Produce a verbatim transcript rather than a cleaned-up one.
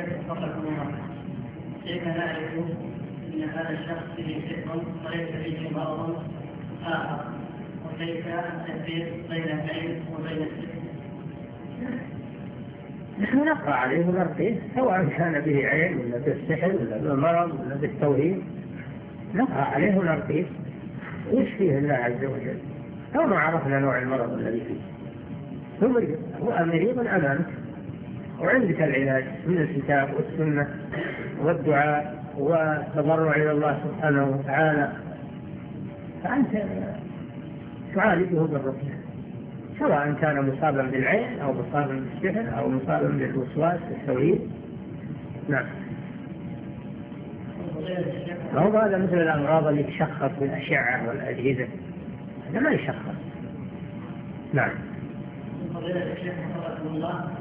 الشيخ وفقكم الله، كيف نعرف أن هذا الشخص به سحر وليس به مرض آخر؟ وكيف التفريق بين العلم وبين السحر؟ نحن نقرأ عليه ونرقيه سواء كان به علم ولا بالسحر ولا بالمرض ولا بالتوحيد، نقرأ عليه ونرقيه ويشفيه الله عز وجل. لو ما عرفنا نوع المرض الذي فيه ثم هو مريض أمامك وعندك العلاج من الكتاب والسنة والدعاء والتضرع إلى الله سبحانه وتعالى، فأنت تعالجه بالرقية سواء كان مصابا بالعين أو مصابا بالسحر أو مصابا بالوسواس التوحيد. نعم. هو هذا مثل الأمراض اللي تشخص بالأشعة والأجهزة، هذا ما يشخص. نعم. فضيلة الشيخ حفظكم الله،